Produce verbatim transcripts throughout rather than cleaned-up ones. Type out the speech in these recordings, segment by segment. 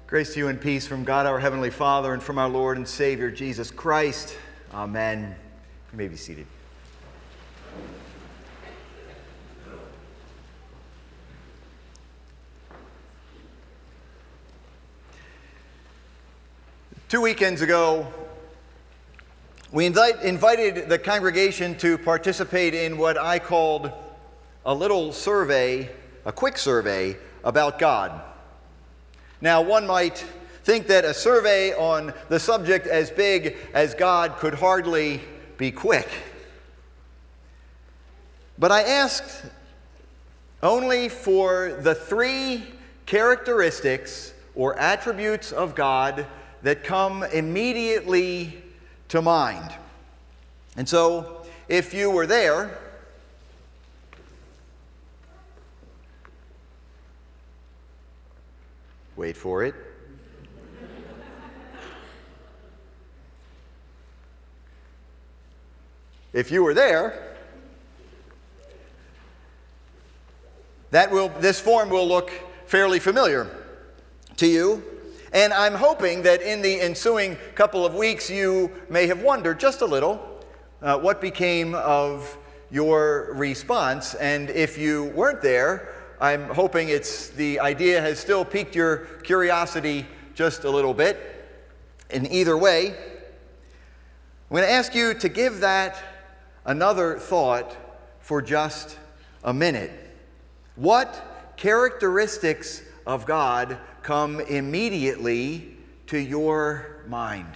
Grace to you and peace from God our Heavenly Father and from our Lord and Savior Jesus Christ. Amen. You may be seated. Two weekends ago, we invite, invited the congregation to participate in what I called a little survey, a quick survey about God. Now, one might think that a survey on the subject as big as God could hardly be quick. But I asked only for the three characteristics or attributes of God that come immediately to mind. And so, if you were there, wait for it. If you were there, that will this form will look fairly familiar to you. And I'm hoping that in the ensuing couple of weeks you may have wondered just a little uh, what became of your response. And if you weren't there, I'm hoping it's the idea has still piqued your curiosity just a little bit. In either way, I'm going to ask you to give that another thought for just a minute. What characteristics of God come immediately to your mind?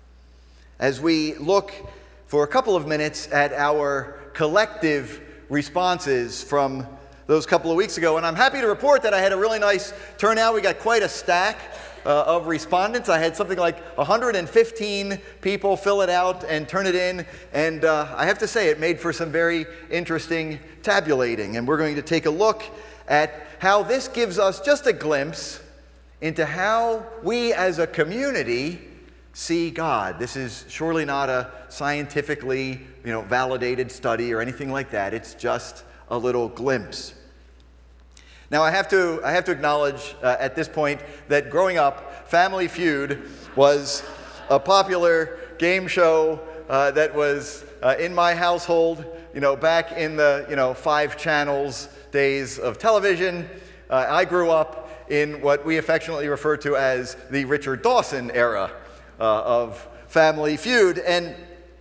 As we look for a couple of minutes at our collective responses from those couple of weeks ago, and I'm happy to report that I had a really nice turnout. We got quite a stack uh, of respondents. I had something like one hundred fifteen people fill it out and turn it in, and uh, I have to say it made for some very interesting tabulating, and we're going to take a look at how this gives us just a glimpse into how we as a community see God. This is surely not a scientifically, you know, validated study or anything like that. It's just a little glimpse. Now, I have to I have to acknowledge uh, at this point that growing up, Family Feud was a popular game show uh, that was uh, in my household. You know, back in the you know five channels days of television. Uh, I grew up in what we affectionately refer to as the Richard Dawson era uh, of Family Feud, and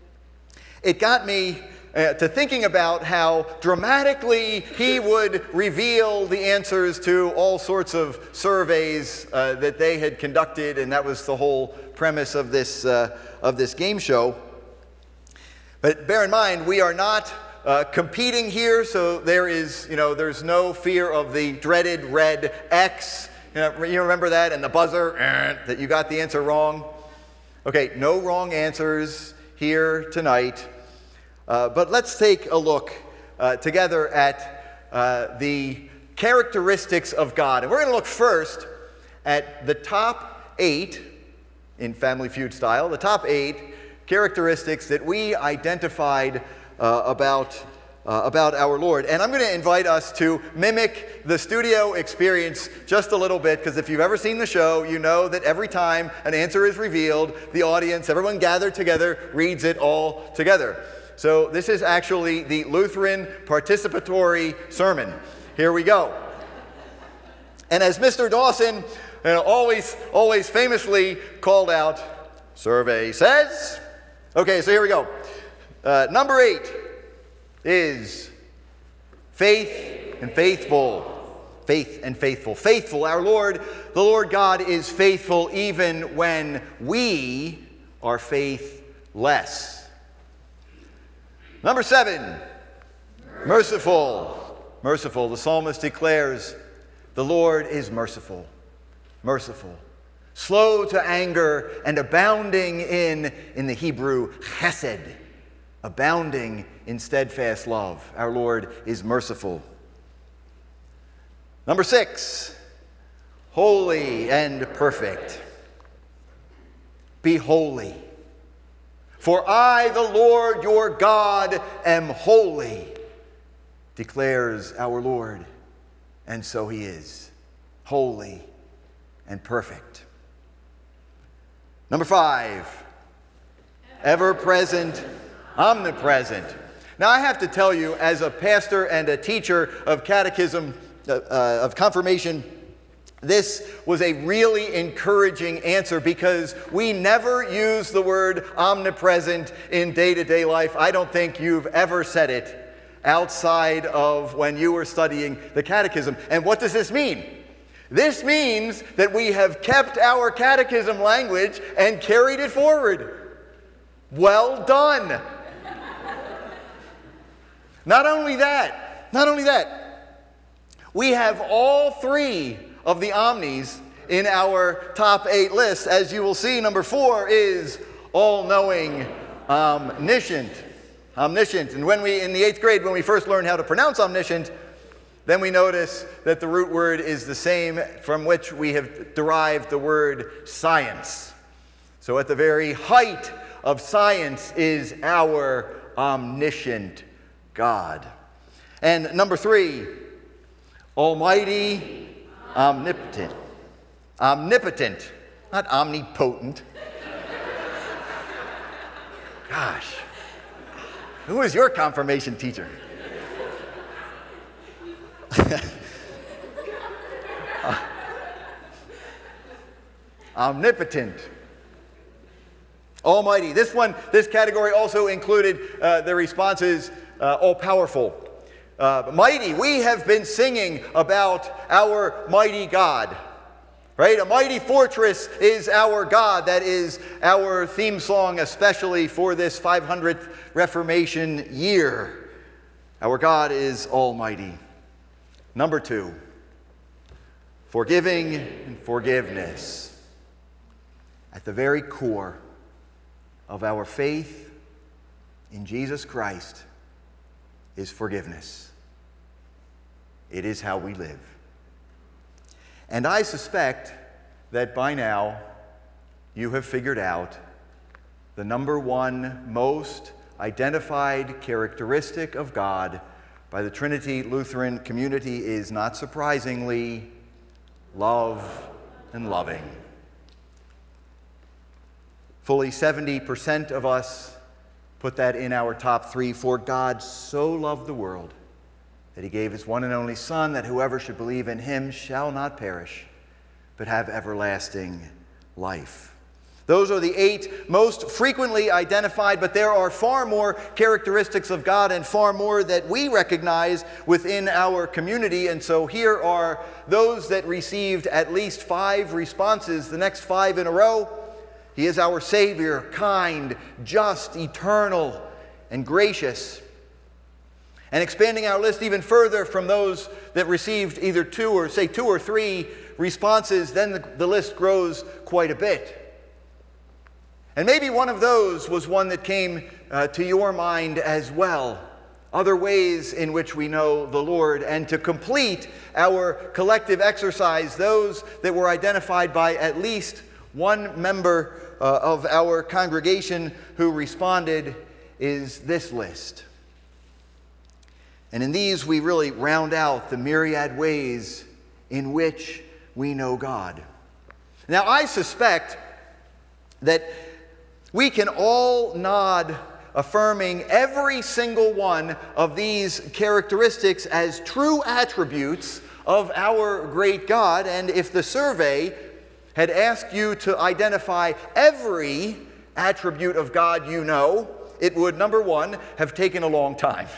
it got me Uh, to thinking about how dramatically he would reveal the answers to all sorts of surveys uh, that they had conducted, and that was the whole premise of this uh, of this game show. But bear in mind, we are not uh, competing here, so there is, you know, there's no fear of the dreaded red X. You know, you remember that, and the buzzer eh, that you got the answer wrong. Okay, no wrong answers here tonight. Uh, but let's take a look uh, together at uh, the characteristics of God. And we're going to look first at the top eight, in Family Feud style, the top eight characteristics that we identified uh, about, uh, about our Lord. And I'm going to invite us to mimic the studio experience just a little bit, because if you've ever seen the show, you know that every time an answer is revealed, the audience, everyone gathered together, reads it all together. So this is actually the Lutheran participatory sermon. Here we go. And as Mister Dawson you know, always, always famously called out, survey says. Okay, so here we go. Uh, number eight is faith and faithful. Faith and faithful. Faithful, our Lord, the Lord God is faithful even when we are faithless. Number seven, merciful. Merciful. The psalmist declares, the Lord is merciful. Merciful. Slow to anger and abounding in, in the Hebrew, chesed. Abounding in steadfast love. Our Lord is merciful. Number six, holy and perfect. Be holy. For I, the Lord your God, am holy, declares our Lord. And so he is, holy and perfect. Number five, ever present, omnipresent. Now I have to tell you, as a pastor and a teacher of catechism, uh, uh, of confirmation, this was a really encouraging answer because we never use the word omnipresent in day-to-day life. I don't think you've ever said it outside of when you were studying the catechism. And what does this mean? This means that we have kept our catechism language and carried it forward. Well done. Not only that, not only that, we have all three of the omnis in our top eight list. As you will see, number four is all-knowing, omniscient. Omniscient. And when we, in the eighth grade, when we first learned how to pronounce omniscient, then we notice that the root word is the same from which we have derived the word science. So at the very height of science is our omniscient God. And number three, almighty, omnipotent. Omnipotent, not omnipotent. Gosh. Who was your confirmation teacher? uh, omnipotent. Almighty. This one, this category also included uh, the responses uh, all-powerful. Uh, mighty. We have been singing about our mighty God. Right? A mighty fortress is our God. That is our theme song, especially for this five hundredth Reformation year. Our God is almighty. Number two, forgiving and forgiveness. At the very core of our faith in Jesus Christ is forgiveness. It is how we live. And I suspect that by now you have figured out the number one most identified characteristic of God by the Trinity Lutheran community is, not surprisingly, love and loving. Fully seventy percent of us put that in our top three. For God so loved the world that he gave his one and only Son, that whoever should believe in him shall not perish, but have everlasting life. Those are the eight most frequently identified, but there are far more characteristics of God and far more that we recognize within our community. And so here are those that received at least five responses, the next five in a row. He is our Savior, kind, just, eternal, and gracious. And expanding our list even further from those that received either two or, say, two or three responses, then the, the list grows quite a bit. And maybe one of those was one that came uh, to your mind as well. Other ways in which we know the Lord. And to complete our collective exercise, those that were identified by at least one member uh, of our congregation who responded is this list. And in these we really round out the myriad ways in which we know God. Now I suspect that we can all nod affirming every single one of these characteristics as true attributes of our great God. And if the survey had asked you to identify every attribute of God you know, it would, number one, have taken a long time.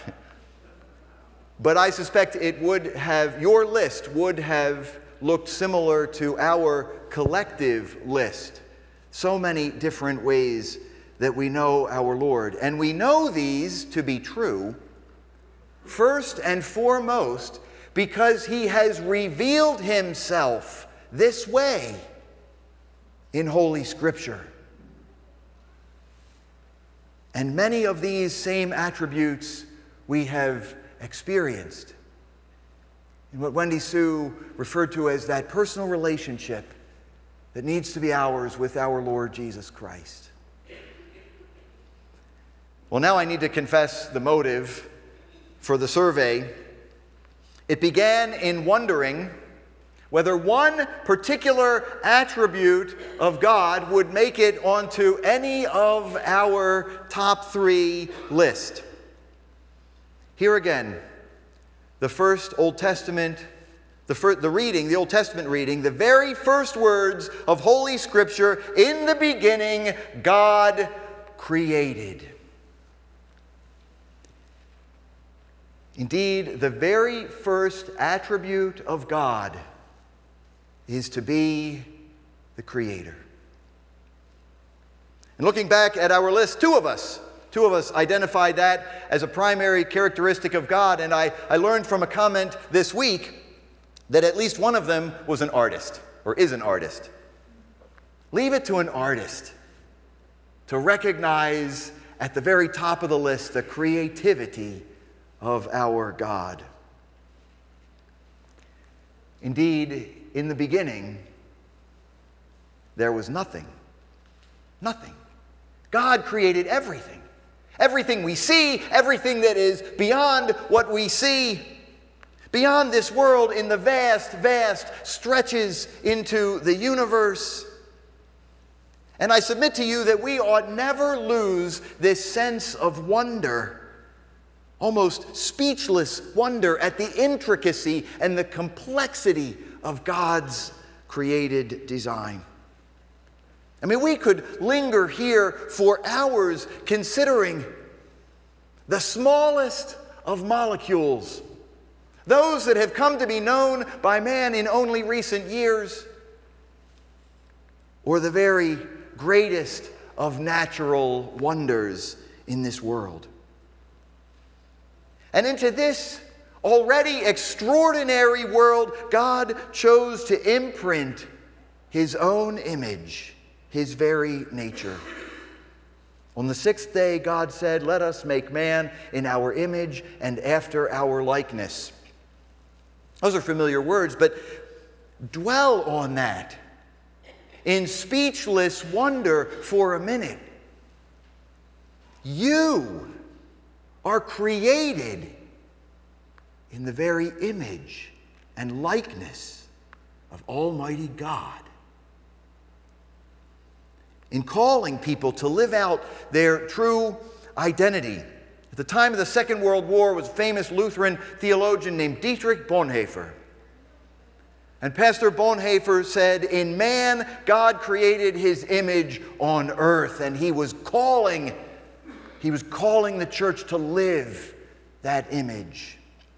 But I suspect it would have, your list would have looked similar to our collective list. So many different ways that we know our Lord. And we know these to be true, first and foremost, because he has revealed himself this way in Holy Scripture. And many of these same attributes we have experienced in what Wendy Sue referred to as that personal relationship that needs to be ours with our Lord Jesus Christ. Well, now I need to confess the motive for the survey. It began in wondering whether one particular attribute of God would make it onto any of our top three list. Here again, the first Old Testament, the, first, the reading, the Old Testament reading, the very first words of Holy Scripture, in the beginning, God created. Indeed, the very first attribute of God is to be the Creator. And looking back at our list, two of us, two of us identified that as a primary characteristic of God, and I, I learned from a comment this week that at least one of them was an artist, or is an artist. Leave it to an artist to recognize at the very top of the list the creativity of our God. Indeed, in the beginning, there was nothing. Nothing. God created everything. Everything we see, everything that is beyond what we see, beyond this world in the vast, vast stretches into the universe. And I submit to you that we ought never lose this sense of wonder, almost speechless wonder at the intricacy and the complexity of God's created design. I mean, we could linger here for hours considering the smallest of molecules, those that have come to be known by man in only recent years, or the very greatest of natural wonders in this world. And into this already extraordinary world, God chose to imprint His own image, His very nature. On the sixth day, God said, "Let us make man in our image and after our likeness." Those are familiar words, but dwell on that in speechless wonder for a minute. You are created in the very image and likeness of Almighty God. In calling people to live out their true identity, at the time of the Second World War was a famous Lutheran theologian named Dietrich Bonhoeffer. And Pastor Bonhoeffer said, in man, God created His image on earth, and He was calling, He was calling the church to live that image.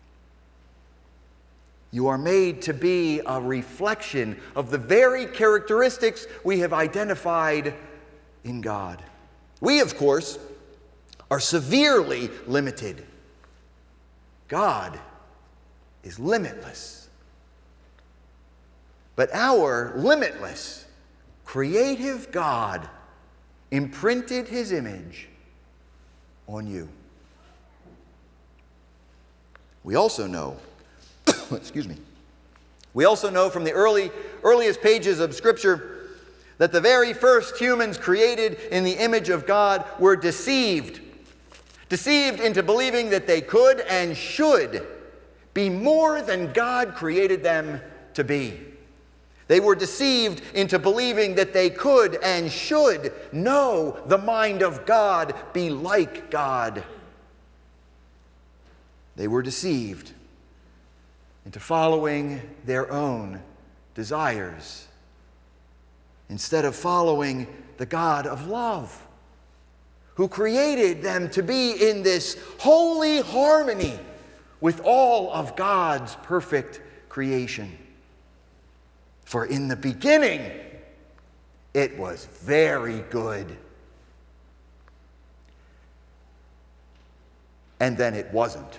You are made to be a reflection of the very characteristics we have identified in God. We, of course, are severely limited. God is limitless. But our limitless, creative God imprinted His image on you. We also know Excuse me. We also know from the early, earliest pages of Scripture that the very first humans created in the image of God were deceived. Deceived into believing that they could and should be more than God created them to be. They were deceived into believing that they could and should know the mind of God, be like God. They were deceived into following their own desires instead of following the God of love, who created them to be in this holy harmony with all of God's perfect creation. For in the beginning, it was very good. And then it wasn't.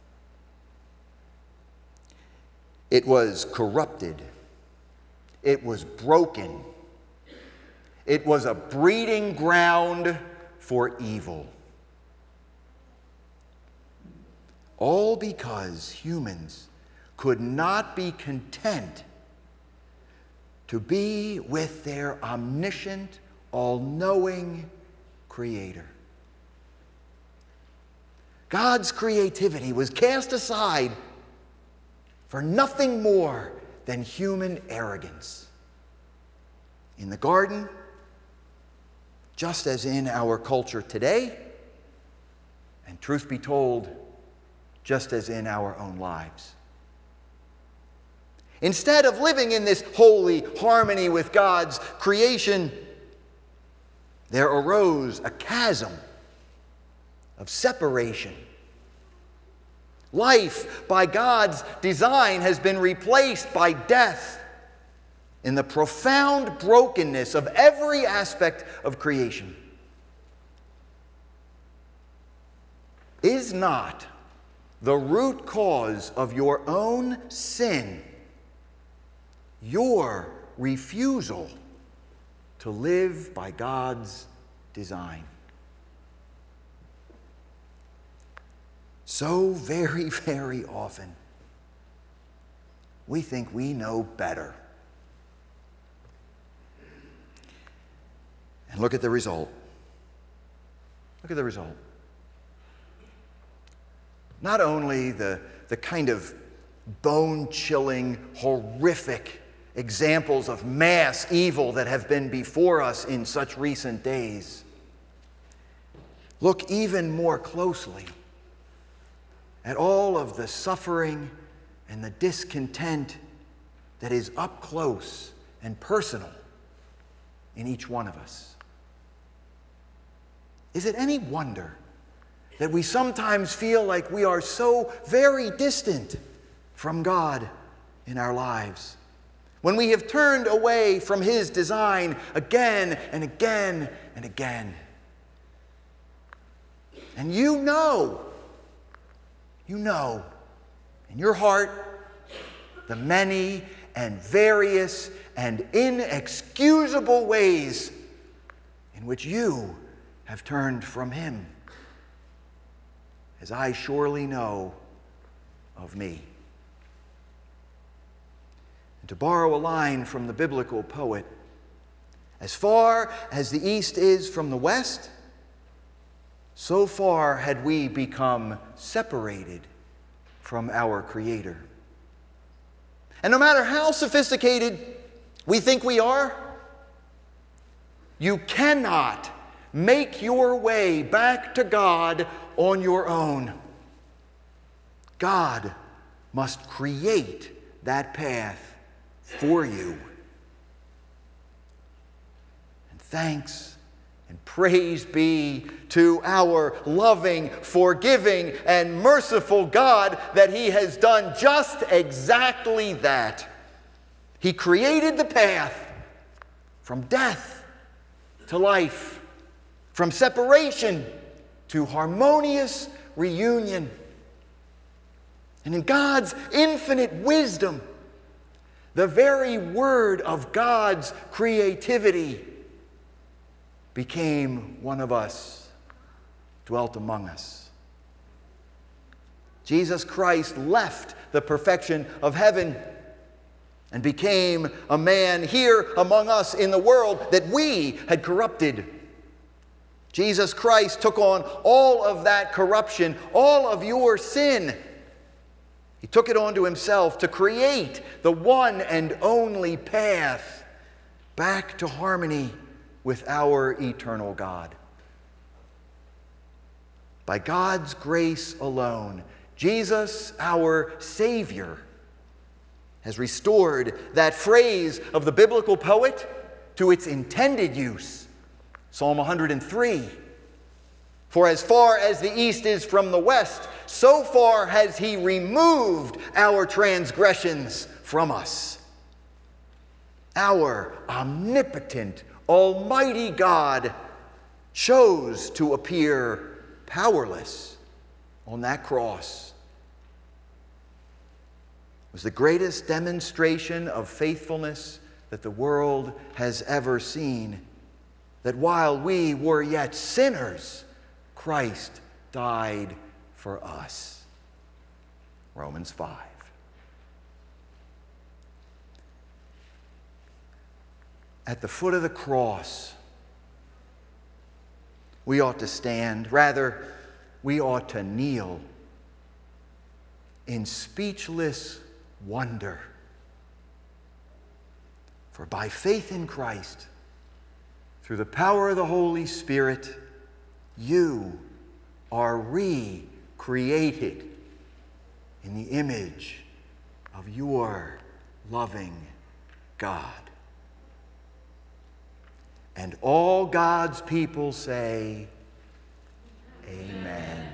It was corrupted. It was broken. It was a breeding ground for evil. All because humans could not be content to be with their omniscient, all-knowing Creator. God's creativity was cast aside for nothing more than human arrogance. In the garden, just as in our culture today, and truth be told, just as in our own lives. Instead of living in this holy harmony with God's creation, there arose a chasm of separation. Life, by God's design, has been replaced by death in the profound brokenness of every aspect of creation. Is not the root cause of your own sin your refusal to live by God's design? So very, very often, we think we know better. And look at the result. Look at the result. Not only the, the kind of bone-chilling, horrific examples of mass evil that have been before us in such recent days. Look even more closely at all of the suffering and the discontent that is up close and personal in each one of us. Is it any wonder that we sometimes feel like we are so very distant from God in our lives, when we have turned away from His design again and again and again? And you know, you know in your heart the many and various and inexcusable ways in which you have turned from Him, as I surely know of me. And to borrow a line from the biblical poet, as far as the east is from the west, so far had we become separated from our Creator. And no matter how sophisticated we think we are, you cannot make your way back to God on your own. God must create that path for you. And thanks and praise be to our loving, forgiving, and merciful God that He has done just exactly that. He created the path from death to life, from separation to harmonious reunion. And in God's infinite wisdom, the very word of God's creativity became one of us, dwelt among us. Jesus Christ left the perfection of heaven and became a man here among us in the world that we had corrupted. Jesus Christ took on all of that corruption, all of your sin. He took it onto Himself to create the one and only path back to harmony with our eternal God. By God's grace alone, Jesus, our Savior, has restored that phrase of the biblical poet to its intended use. Psalm one hundred three. For as far as the east is from the west, so far has He removed our transgressions from us. Our omnipotent, almighty God chose to appear powerless on that cross. It was the greatest demonstration of faithfulness that the world has ever seen, that while we were yet sinners, Christ died for us. Romans five. At the foot of the cross, we ought to stand. Rather, we ought to kneel in speechless wonder For by faith in Christ, through the power of the Holy Spirit, you are recreated in the image of your loving God. And all God's people say, Amen.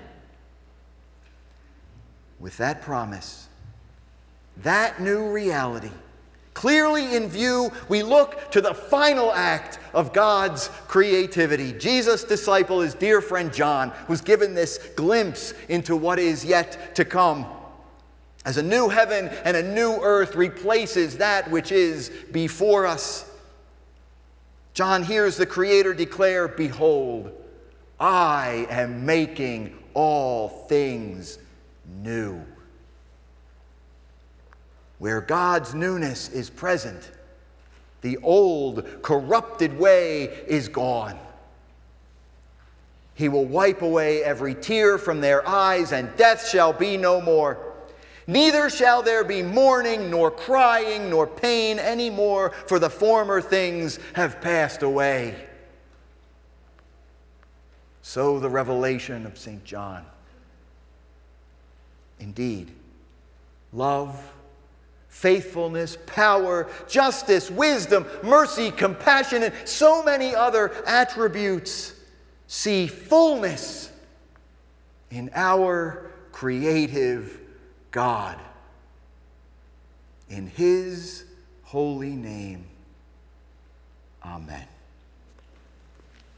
With that promise, that new reality, clearly in view, we look to the final act of God's creativity. Jesus' disciple, his dear friend John, was given this glimpse into what is yet to come, as a new heaven and a new earth replaces that which is before us. John hears the Creator declare, "Behold, I am making all things new." Where God's newness is present, the old, corrupted way is gone. He will wipe away every tear from their eyes, and death shall be no more. Neither shall there be mourning, nor crying, nor pain any more, for the former things have passed away. So the revelation of Saint John. Indeed, love, faithfulness, power, justice, wisdom, mercy, compassion, and so many other attributes see fullness in our creative God. In His holy name, amen.